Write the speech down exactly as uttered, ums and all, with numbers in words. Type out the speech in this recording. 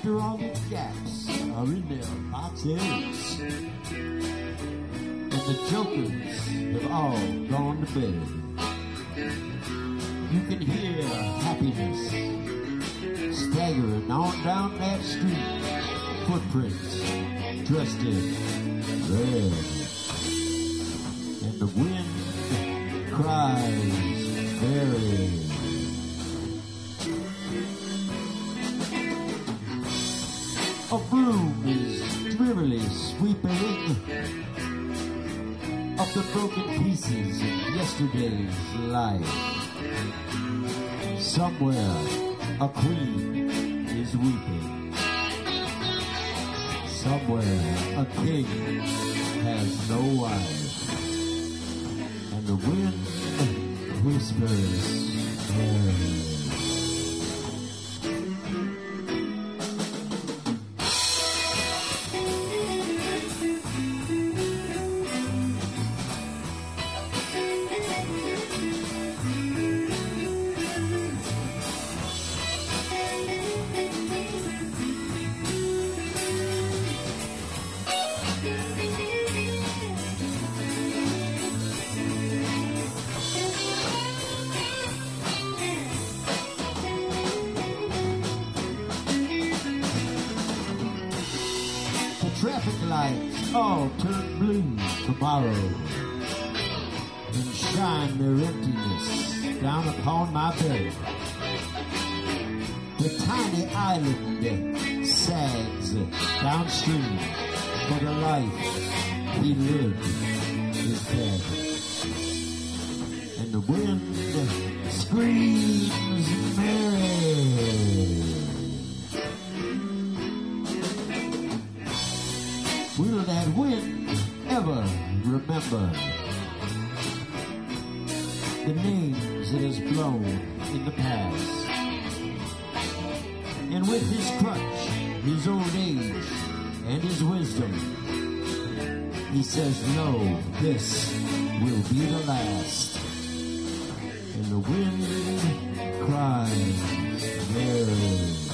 after all the gaps are in their boxes, and the jokers have all gone to bed, you can hear happiness staggering on down that street, footprints dressed in red, and the wind cries very. A broom is drearily sweeping up the broken pieces of yesterday's life. Somewhere a queen is weeping. Somewhere a king has no wife. And the wind whispers very. Traffic lights all turn blue tomorrow and shine their emptiness down upon my bed. The tiny island sags downstream, for the life he lived is dead. And the wind screams merry. Will that wind ever remember the names it has blown in the past? And with his crutch, his old age, and his wisdom, he says, no, this will be the last. And the wind cries, merry.